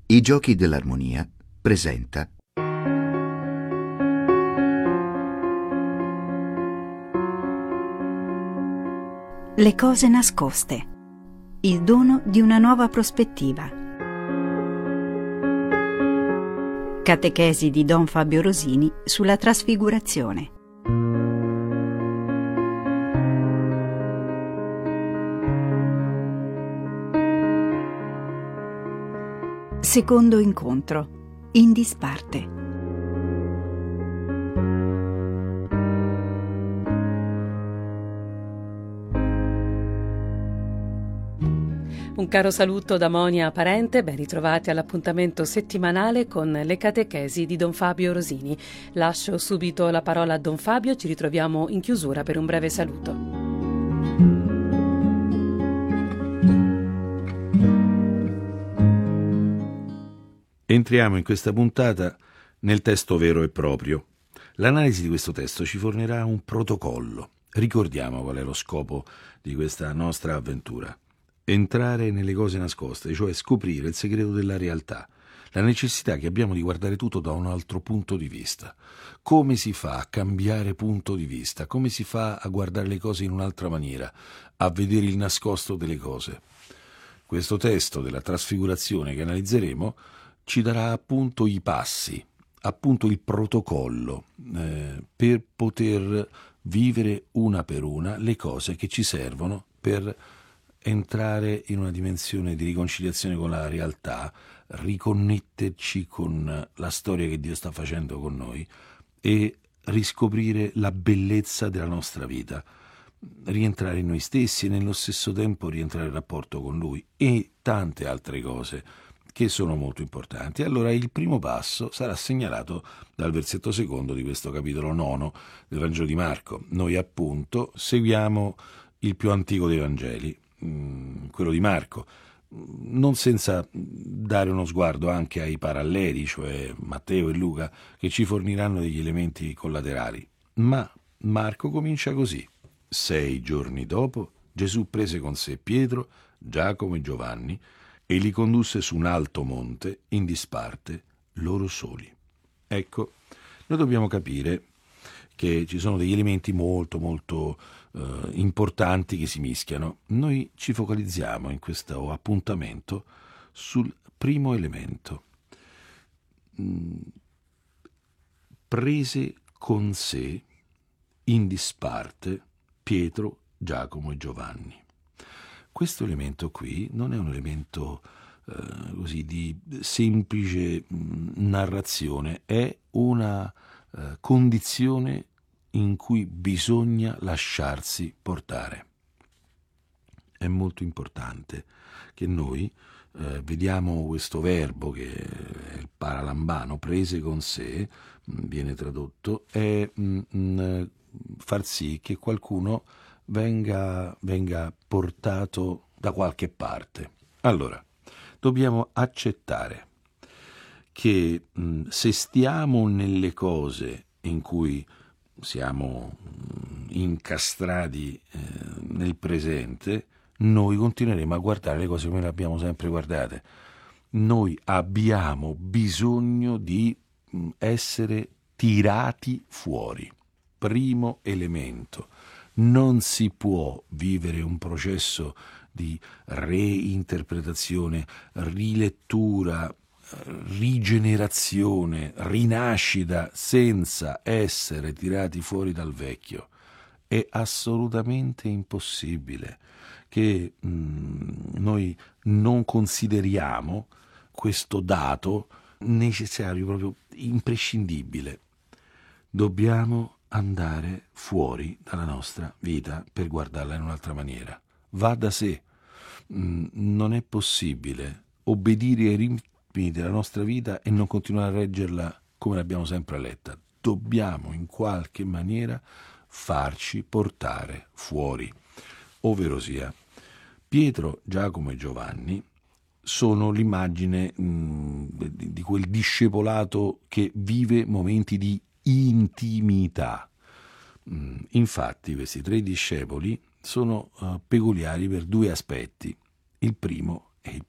I Giochi dell'Armonia presenta Le cose nascoste, il dono di una nuova prospettiva. Catechesi di Don Fabio Rosini sulla trasfigurazione. Secondo incontro, in disparte. Un caro saluto da Monia Parente, ben ritrovati all'appuntamento settimanale con le catechesi di Don Fabio Rosini. Lascio subito la parola a Don Fabio, ci ritroviamo in chiusura per un breve saluto. Entriamo in questa puntata nel testo vero e proprio. L'analisi di questo testo ci fornirà un protocollo. Ricordiamo qual è lo scopo di questa nostra avventura. Entrare nelle cose nascoste, cioè scoprire il segreto della realtà, la necessità che abbiamo di guardare tutto da un altro punto di vista. Come si fa a cambiare punto di vista? Come si fa a guardare le cose in un'altra maniera, a vedere il nascosto delle cose? Questo testo della trasfigurazione che analizzeremo ci darà appunto i passi, appunto il protocollo per poter vivere una per una le cose che ci servono per entrare in una dimensione di riconciliazione con la realtà, riconnetterci con la storia che Dio sta facendo con noi e riscoprire la bellezza della nostra vita, rientrare in noi stessi e nello stesso tempo rientrare in rapporto con Lui e tante altre cose che sono molto importanti. Allora il primo passo sarà segnalato dal versetto secondo di questo capitolo 9 del Vangelo di Marco. Noi appunto seguiamo il più antico dei Vangeli, quello di Marco, non senza dare uno sguardo anche ai paralleli, cioè Matteo e Luca, che ci forniranno degli elementi collaterali. Ma Marco comincia così. 6 giorni dopo Gesù prese con sé Pietro, Giacomo e Giovanni e li condusse su un alto monte in disparte, loro soli. Ecco, noi dobbiamo capire che ci sono degli elementi molto importanti che si mischiano. Noi ci focalizziamo in questo appuntamento sul primo elemento. Prese con sé in disparte Pietro, Giacomo e Giovanni. Questo elemento qui non è un elemento così di semplice narrazione, è una condizione in cui bisogna lasciarsi portare. È molto importante che noi vediamo questo verbo che è il paralambano, prese con sé, viene tradotto, è far sì che qualcuno venga portato da qualche parte. Allora, dobbiamo accettare che se stiamo nelle cose in cui siamo incastrati nel presente, noi continueremo a guardare le cose come le abbiamo sempre guardate. Noi abbiamo bisogno di essere tirati fuori. Primo elemento. Non si può vivere un processo di reinterpretazione, rilettura, rigenerazione, rinascita senza essere tirati fuori dal vecchio. È assolutamente impossibile che noi non consideriamo questo dato necessario, proprio imprescindibile. Dobbiamo andare fuori dalla nostra vita per guardarla in un'altra maniera. Va da sé. Non è possibile obbedire ai ritmi della nostra vita e non continuare a reggerla come l'abbiamo sempre letta. Dobbiamo in qualche maniera farci portare fuori. Ovverosia, Pietro, Giacomo e Giovanni sono l'immagine di quel discepolato che vive momenti di intimità. Infatti questi 3 discepoli sono peculiari per 2 aspetti. Il primo è il più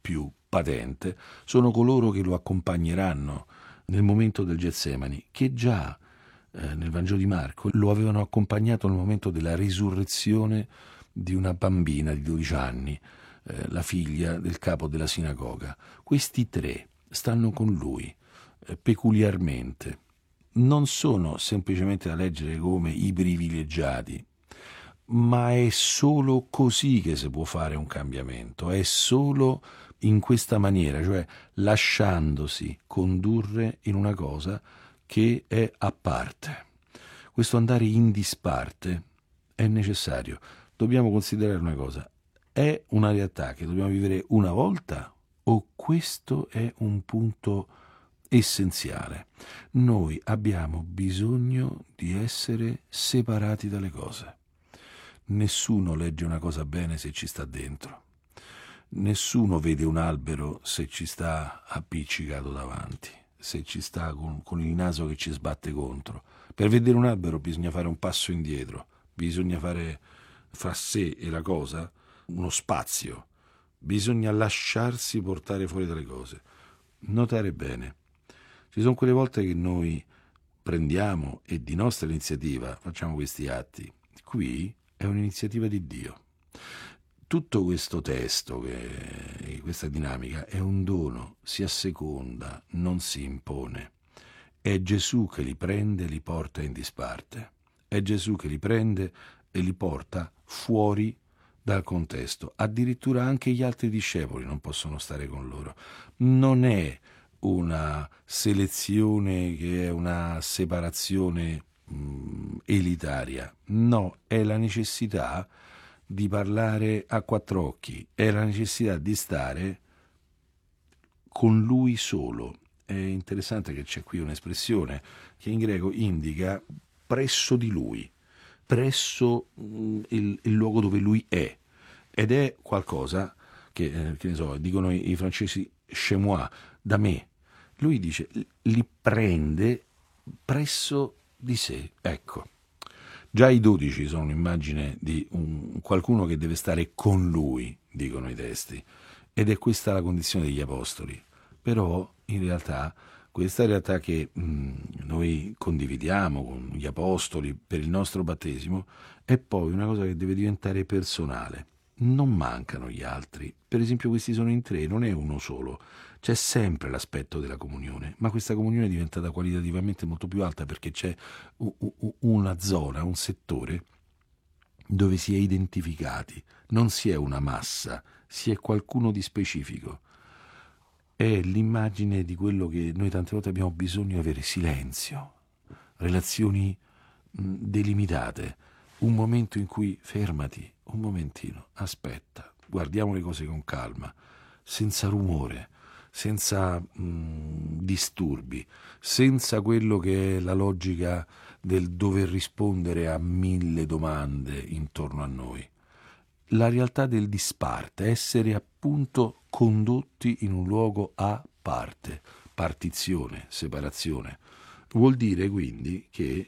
patente sono coloro che lo accompagneranno nel momento del Getsemani, che già nel Vangelo di Marco lo avevano accompagnato nel momento della risurrezione di una bambina di 12 anni, la figlia del capo della sinagoga. Questi tre stanno con lui peculiarmente. Non sono semplicemente da leggere come i privilegiati, ma è solo così che si può fare un cambiamento, è solo in questa maniera, cioè lasciandosi condurre in una cosa che è a parte. Questo andare in disparte è necessario. Dobbiamo considerare una cosa: è una realtà che dobbiamo vivere una volta o questo è un punto essenziale? Noi abbiamo bisogno di essere separati dalle cose. Nessuno legge una cosa bene se ci sta dentro. Nessuno vede un albero se ci sta appiccicato davanti, se ci sta con il naso che ci sbatte contro. Per vedere un albero bisogna fare un passo indietro, bisogna fare fra sé e la cosa uno spazio, bisogna lasciarsi portare fuori dalle cose. Notare bene, ci sono quelle volte che noi prendiamo e di nostra iniziativa facciamo questi atti. Qui è un'iniziativa di Dio. Tutto questo testo, questa dinamica, è un dono, si asseconda, non si impone. È Gesù che li prende e li porta in disparte. È Gesù che li prende e li porta fuori dal contesto. Addirittura anche gli altri discepoli non possono stare con loro. Non è una selezione che è una separazione elitaria. No, è la necessità di parlare a quattro occhi, è la necessità di stare con lui solo. È interessante che c'è qui un'espressione che in greco indica presso di lui, presso il luogo dove lui è, ed è qualcosa che ne so, dicono i francesi chez moi, da me. Lui dice, li prende presso di sé. Ecco, già i 12 sono un'immagine di qualcuno che deve stare con lui, dicono i testi, ed è questa la condizione degli apostoli. Però in realtà questa realtà che noi condividiamo con gli apostoli per il nostro battesimo è poi una cosa che deve diventare personale. Non mancano gli altri, per esempio questi sono in tre, non è uno solo. C'è sempre l'aspetto della comunione, ma questa comunione è diventata qualitativamente molto più alta perché c'è una zona, un settore dove si è identificati, non si è una massa, si è qualcuno di specifico. È l'immagine di quello che noi tante volte abbiamo bisogno di avere: silenzio, relazioni delimitate, un momento in cui fermati, un momentino, aspetta, guardiamo le cose con calma, senza rumore, senza disturbi, senza quello che è la logica del dover rispondere a 1000 domande intorno a noi. La realtà del disparte, essere appunto condotti in un luogo a parte, partizione, separazione. Vuol dire quindi che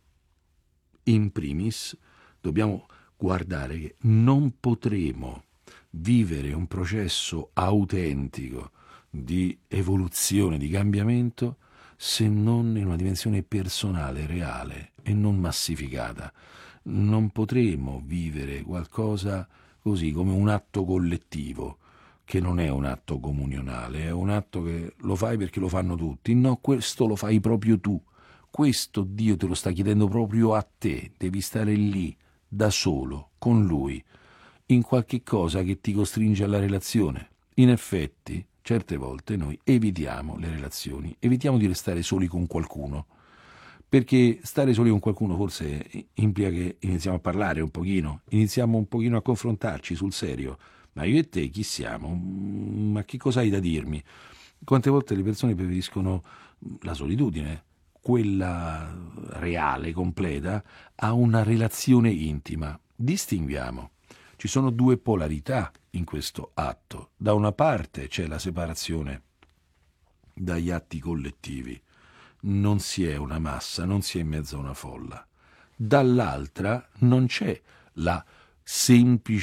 in primis dobbiamo guardare che non potremo vivere un processo autentico di evoluzione, di cambiamento, se non in una dimensione personale, reale e non massificata. Non potremo vivere qualcosa così come un atto collettivo, che non è un atto comunionale, è un atto che lo fai perché lo fanno tutti. No, questo lo fai proprio tu. Questo Dio te lo sta chiedendo proprio a te. Devi stare lì, da solo, con Lui, in qualche cosa che ti costringe alla relazione. In effetti, certe volte noi evitiamo le relazioni, evitiamo di restare soli con qualcuno, perché stare soli con qualcuno forse implica che iniziamo a parlare un pochino, iniziamo un pochino a confrontarci sul serio. Ma io e te chi siamo? Ma che cosa hai da dirmi? Quante volte le persone preferiscono la solitudine, quella reale, completa, a una relazione intima. Distinguiamo. Ci sono due polarità in questo atto. Da una parte c'è la separazione dagli atti collettivi. Non si è una massa, non si è in mezzo a una folla. Dall'altra non c'è la semplice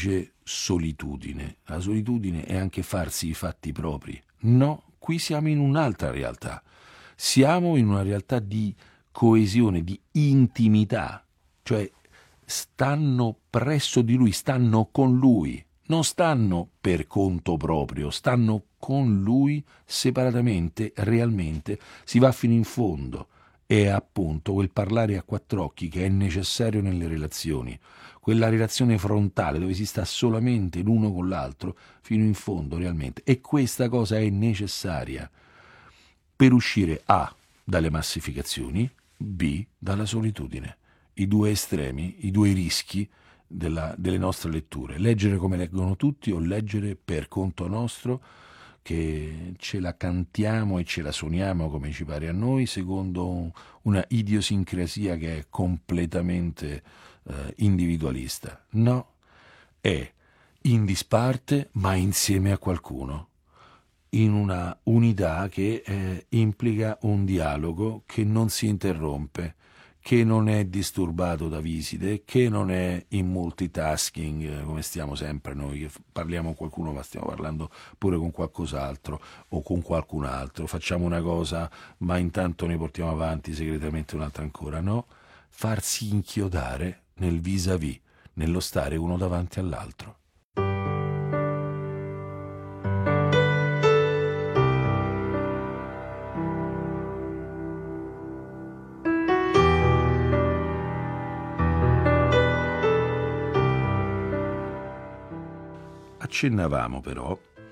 solitudine. La solitudine è anche farsi i fatti propri. No, qui siamo in un'altra realtà. Siamo in una realtà di coesione, di intimità, cioè stanno presso di lui, stanno con lui, non stanno per conto proprio, stanno con lui separatamente, realmente, si va fino in fondo. È appunto quel parlare a quattro occhi che è necessario nelle relazioni, quella relazione frontale dove si sta solamente l'uno con l'altro fino in fondo realmente. E questa cosa è necessaria per uscire A dalle massificazioni, B dalla solitudine. I due estremi, i due rischi delle nostre letture. Leggere come leggono tutti o leggere per conto nostro, che ce la cantiamo e ce la suoniamo come ci pare a noi, secondo una idiosincrasia che è completamente individualista. No, è in disparte ma insieme a qualcuno, in una unità che implica un dialogo che non si interrompe, che non è disturbato da visite, che non è in multitasking come stiamo sempre noi, che parliamo con qualcuno ma stiamo parlando pure con qualcos'altro o con qualcun altro, facciamo una cosa ma intanto ne portiamo avanti segretamente un'altra ancora. No, farsi inchiodare nel vis-à-vis, nello stare uno davanti all'altro. Accennavamo però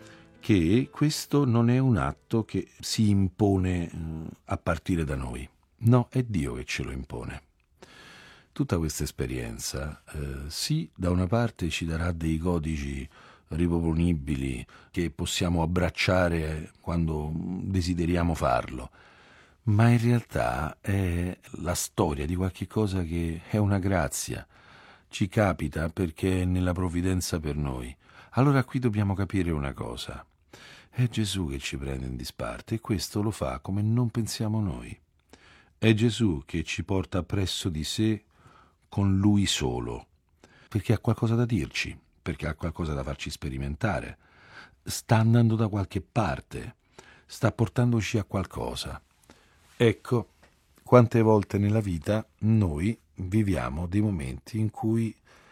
che questo non è un atto che si impone a partire da noi. No, è Dio che ce lo impone. Tutta questa esperienza, sì, da una parte ci darà dei codici riproponibili che possiamo abbracciare quando desideriamo farlo, ma in realtà è la storia di qualche cosa che è una grazia, ci capita perché è nella provvidenza per noi. Allora qui dobbiamo capire una cosa: è Gesù che ci prende in disparte e questo lo fa come non pensiamo noi. È Gesù che ci porta presso di sé con Lui solo, perché ha qualcosa da dirci, perché ha qualcosa da farci sperimentare, sta andando da qualche parte, sta portandoci a qualcosa. Ecco, quante volte nella vita noi viviamo dei momenti in cui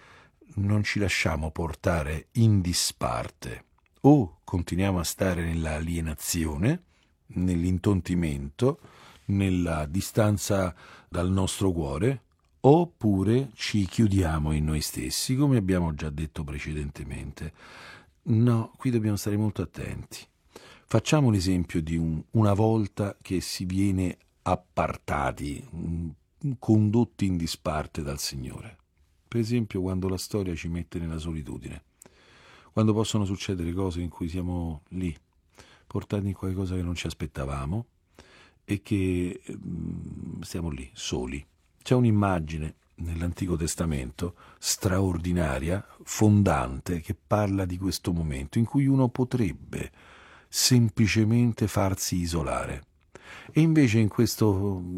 non ci lasciamo portare in disparte, o continuiamo a stare nell'alienazione, nell'intontimento, nella distanza dal nostro cuore, oppure ci chiudiamo in noi stessi, come abbiamo già detto precedentemente. No, qui dobbiamo stare molto attenti. Facciamo l'esempio di una volta che si viene appartati, condotti in disparte dal Signore. Per esempio quando la storia ci mette nella solitudine, quando possono succedere cose in cui siamo lì, portati in qualcosa che non ci aspettavamo e che stiamo lì, soli. C'è un'immagine nell'Antico Testamento straordinaria, fondante, che parla di questo momento in cui uno potrebbe semplicemente farsi isolare. E invece in questo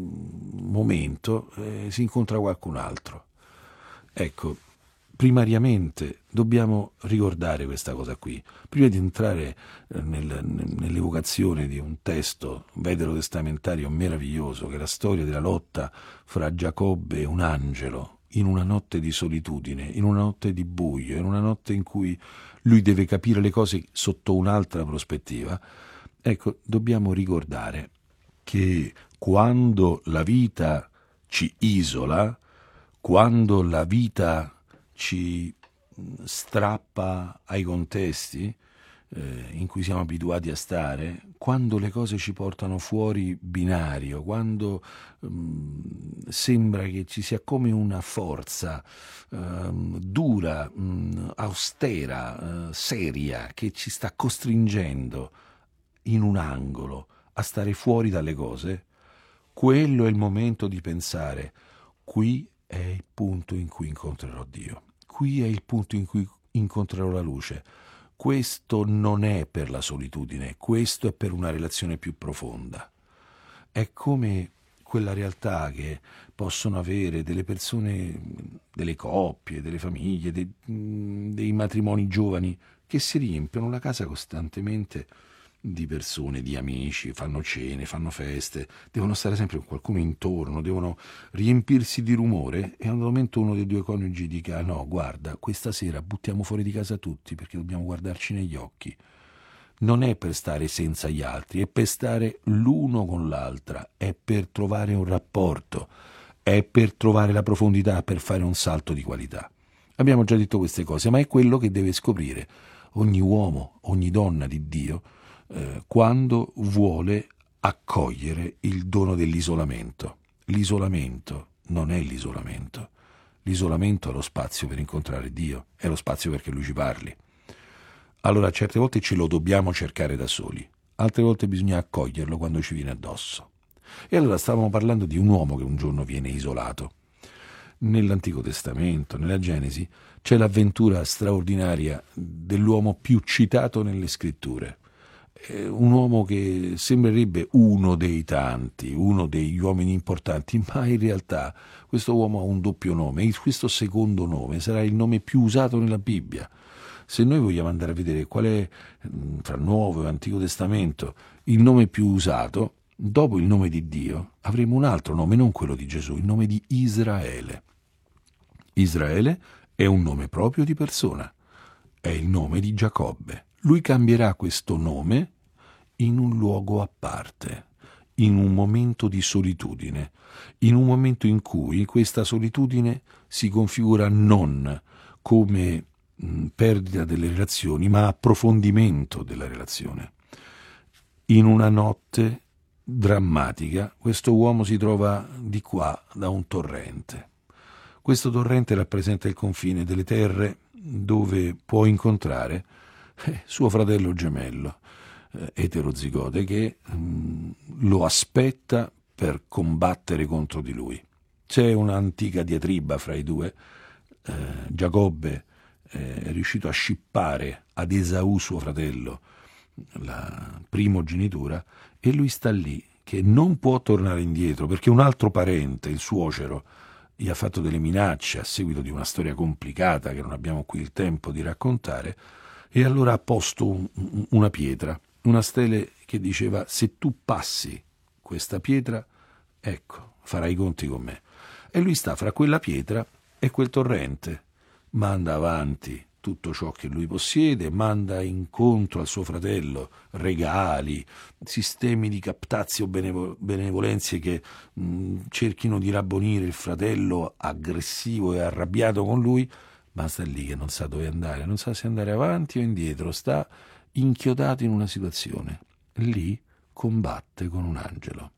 momento si incontra qualcun altro. Ecco, primariamente dobbiamo ricordare questa cosa qui. Prima di entrare nell'evocazione di un testo veterotestamentario meraviglioso, che è la storia della lotta fra Giacobbe e un angelo, in una notte di solitudine, in una notte di buio, in una notte in cui lui deve capire le cose sotto un'altra prospettiva, ecco, dobbiamo ricordare che quando la vita ci isola, quando la vita ci strappa ai contesti in cui siamo abituati a stare, quando le cose ci portano fuori binario, quando sembra che ci sia come una forza dura, austera, seria, che ci sta costringendo in un angolo a stare fuori dalle cose, quello è il momento di pensare: qui è il punto in cui incontrerò Dio, qui è il punto in cui incontrerò la luce. Questo non è per la solitudine, questo è per una relazione più profonda. È come quella realtà che possono avere delle persone, delle coppie, delle famiglie, dei matrimoni giovani che si riempiono la casa costantemente di persone, di amici, fanno cene, fanno feste, devono stare sempre con qualcuno intorno, devono riempirsi di rumore, e al momento uno dei due coniugi dica: no, guarda, questa sera buttiamo fuori di casa tutti perché dobbiamo guardarci negli occhi. Non è per stare senza gli altri, è per stare l'uno con l'altra, è per trovare un rapporto, è per trovare la profondità, per fare un salto di qualità. Abbiamo già detto queste cose, ma è quello che deve scoprire ogni uomo, ogni donna di Dio, quando vuole accogliere il dono dell'isolamento. L'isolamento non è l'isolamento. L'isolamento è lo spazio per incontrare Dio, è lo spazio perché Lui ci parli. Allora certe volte ce lo dobbiamo cercare da soli, altre volte bisogna accoglierlo quando ci viene addosso. E allora stavamo parlando di un uomo che un giorno viene isolato. Nell'Antico Testamento, nella Genesi, c'è l'avventura straordinaria dell'uomo più citato nelle Scritture. Un uomo che sembrerebbe uno dei tanti, uno degli uomini importanti, ma in realtà questo uomo ha un doppio nome, e questo secondo nome sarà il nome più usato nella Bibbia. Se noi vogliamo andare a vedere qual è, tra Nuovo e Antico Testamento, il nome più usato, dopo il nome di Dio, avremo un altro nome, non quello di Gesù, il nome di Israele. Israele è un nome proprio di persona, è il nome di Giacobbe. Lui cambierà questo nome in un luogo a parte, in un momento di solitudine, in un momento in cui questa solitudine si configura non come perdita delle relazioni, ma approfondimento della relazione. In una notte drammatica, questo uomo si trova di qua da un torrente. Questo torrente rappresenta il confine delle terre dove può incontrare suo fratello gemello, eterozigote, che lo aspetta per combattere contro di lui. C'è un'antica diatriba fra i due. Giacobbe è riuscito a scippare ad Esaù, suo fratello, la primogenitura, e lui sta lì che non può tornare indietro perché un altro parente, il suocero, gli ha fatto delle minacce a seguito di una storia complicata che non abbiamo qui il tempo di raccontare, e allora ha posto una pietra, una stele che diceva: se tu passi questa pietra, ecco, farai i conti con me. E lui sta fra quella pietra e quel torrente, manda avanti tutto ciò che lui possiede, manda incontro al suo fratello regali, sistemi di captazio, benevolenze che cerchino di rabbonire il fratello aggressivo e arrabbiato con lui, ma sta lì che non sa dove andare, non sa se andare avanti o indietro, sta inchiodato in una situazione. Lì combatte con un angelo.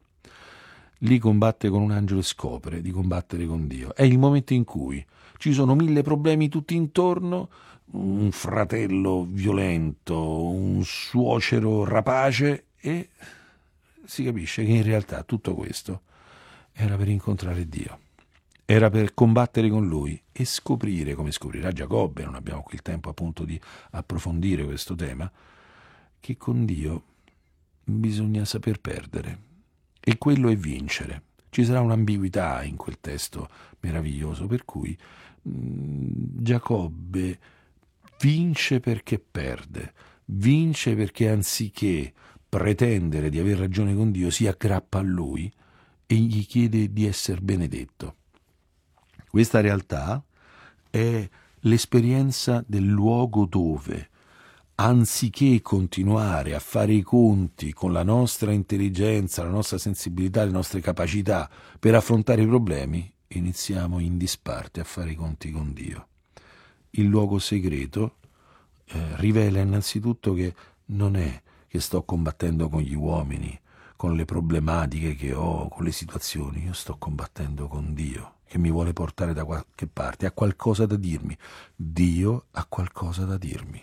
Lì combatte con un angelo e scopre di combattere con Dio. È il momento in cui ci sono 1000 problemi tutti intorno, un fratello violento, un suocero rapace, e si capisce che in realtà tutto questo era per incontrare Dio, era per combattere con Lui e scoprire, come scoprirà Giacobbe, non abbiamo qui il tempo appunto di approfondire questo tema, che con Dio bisogna saper perdere, e quello è vincere. Ci sarà un'ambiguità in quel testo meraviglioso, per cui Giacobbe vince perché perde, vince perché anziché pretendere di aver ragione con Dio si aggrappa a Lui e gli chiede di essere benedetto. Questa realtà è l'esperienza del luogo dove, anziché continuare a fare i conti con la nostra intelligenza, la nostra sensibilità, le nostre capacità per affrontare i problemi, iniziamo in disparte a fare i conti con Dio. Il luogo segreto rivela innanzitutto che non è che sto combattendo con gli uomini, con le problematiche che ho, con le situazioni. Io sto combattendo con Dio, che mi vuole portare da qualche parte, ha qualcosa da dirmi. Dio ha qualcosa da dirmi.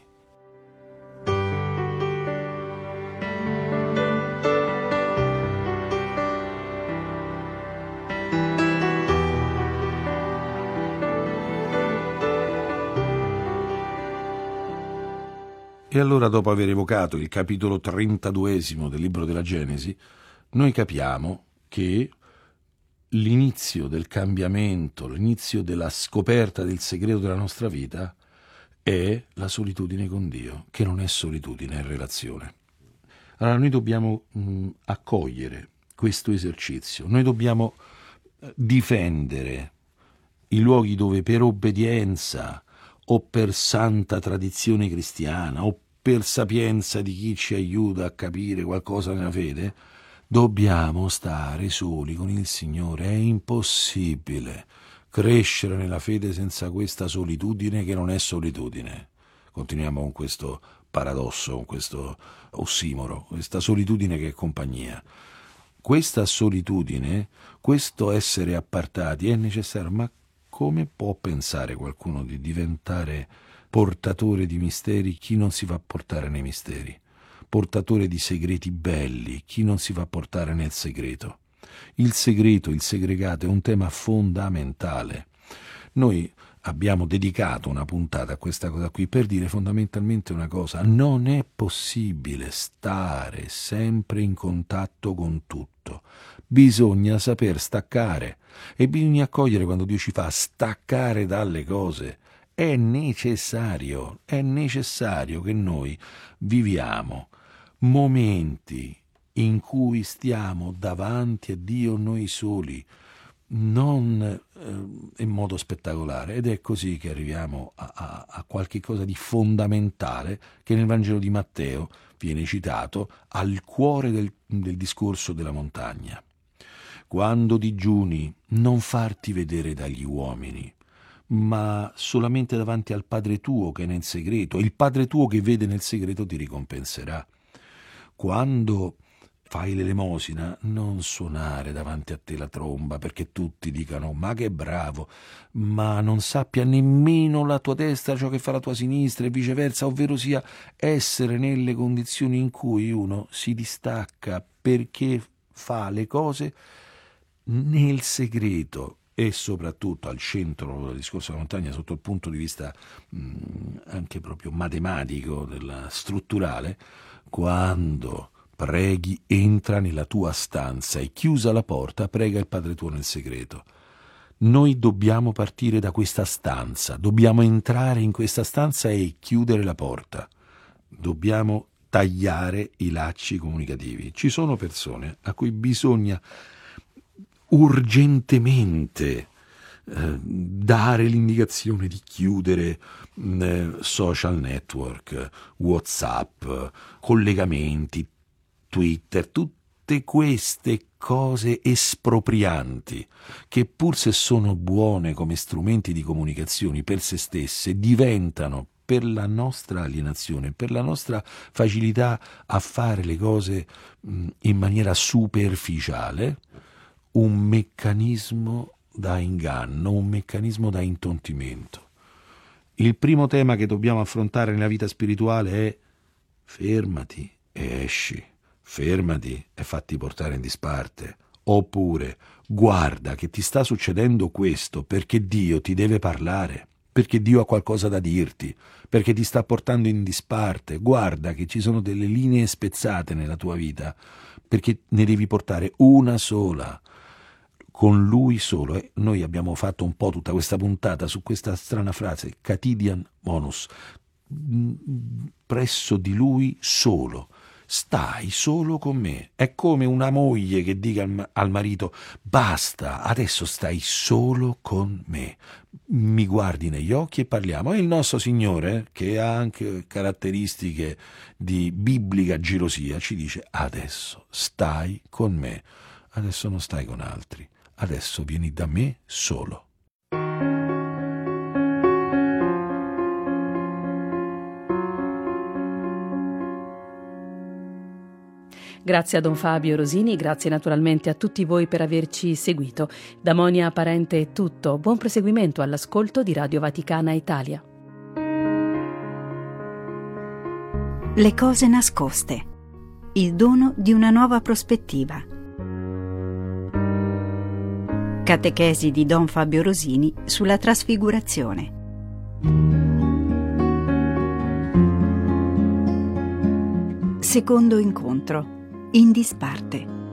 E allora, dopo aver evocato il capitolo 32 del libro della Genesi, noi capiamo che l'inizio del cambiamento, l'inizio della scoperta del segreto della nostra vita è la solitudine con Dio, che non è solitudine, è relazione. Allora noi dobbiamo accogliere questo esercizio, noi dobbiamo difendere i luoghi dove per obbedienza o per santa tradizione cristiana o per sapienza di chi ci aiuta a capire qualcosa nella fede, dobbiamo stare soli con il Signore. È impossibile crescere nella fede senza questa solitudine che non è solitudine. Continuiamo con questo paradosso, con questo ossimoro, questa solitudine che è compagnia. Questa solitudine, questo essere appartati è necessario, ma come può pensare qualcuno di diventare portatore di misteri chi non si fa portare nei misteri? Portatore di segreti belli, chi non si fa portare nel segreto? Il segreto, il segregato è un tema fondamentale. Noi abbiamo dedicato una puntata a questa cosa qui per dire fondamentalmente una cosa: non è possibile stare sempre in contatto con tutto, bisogna saper staccare e bisogna accogliere quando Dio ci fa staccare dalle cose. È necessario che noi viviamo momenti in cui stiamo davanti a Dio noi soli, non in modo spettacolare, ed è così che arriviamo a qualche cosa di fondamentale che nel Vangelo di Matteo viene citato al cuore del discorso della montagna. Quando digiuni, non farti vedere dagli uomini, ma solamente davanti al Padre tuo che è nel segreto. Il Padre tuo che vede nel segreto ti ricompenserà. Quando fai l'elemosina, non suonare davanti a te la tromba perché tutti dicano ma che bravo, ma non sappia nemmeno la tua destra ciò che fa la tua sinistra e viceversa, ovvero sia essere nelle condizioni in cui uno si distacca perché fa le cose nel segreto e soprattutto al centro del discorso della montagna sotto il punto di vista anche proprio matematico, strutturale. Quando preghi, entra nella tua stanza e chiusa la porta, prega il Padre tuo nel segreto. Noi dobbiamo partire da questa stanza, dobbiamo entrare in questa stanza e chiudere la porta. Dobbiamo tagliare i lacci comunicativi. Ci sono persone a cui bisogna urgentemente dare l'indicazione di chiudere social network, WhatsApp, collegamenti, Twitter, tutte queste cose esproprianti che pur se sono buone come strumenti di comunicazione per se stesse diventano, per la nostra alienazione, per la nostra facilità a fare le cose in maniera superficiale, un meccanismo da inganno, un meccanismo da intontimento. Il primo tema che dobbiamo affrontare nella vita spirituale è: fermati e esci, fermati e fatti portare in disparte, oppure guarda che ti sta succedendo questo perché Dio ti deve parlare, perché Dio ha qualcosa da dirti, perché ti sta portando in disparte, guarda che ci sono delle linee spezzate nella tua vita, perché ne devi portare una sola, con Lui solo. Noi abbiamo fatto un po' tutta questa puntata su questa strana frase, quotidian bonus, presso di Lui solo. Stai solo con me. È come una moglie che dica al marito: basta, adesso stai solo con me, mi guardi negli occhi e parliamo. E il nostro Signore, che ha anche caratteristiche di biblica gelosia, ci dice: adesso stai con me, adesso non stai con altri, adesso vieni da me solo. Grazie a Don Fabio Rosini, grazie naturalmente a tutti voi per averci seguito. Da Monia Parente è tutto, buon proseguimento all'ascolto di Radio Vaticana Italia. Le cose nascoste, il dono di una nuova prospettiva. Catechesi di Don Fabio Rosini sulla trasfigurazione. Secondo incontro, in disparte.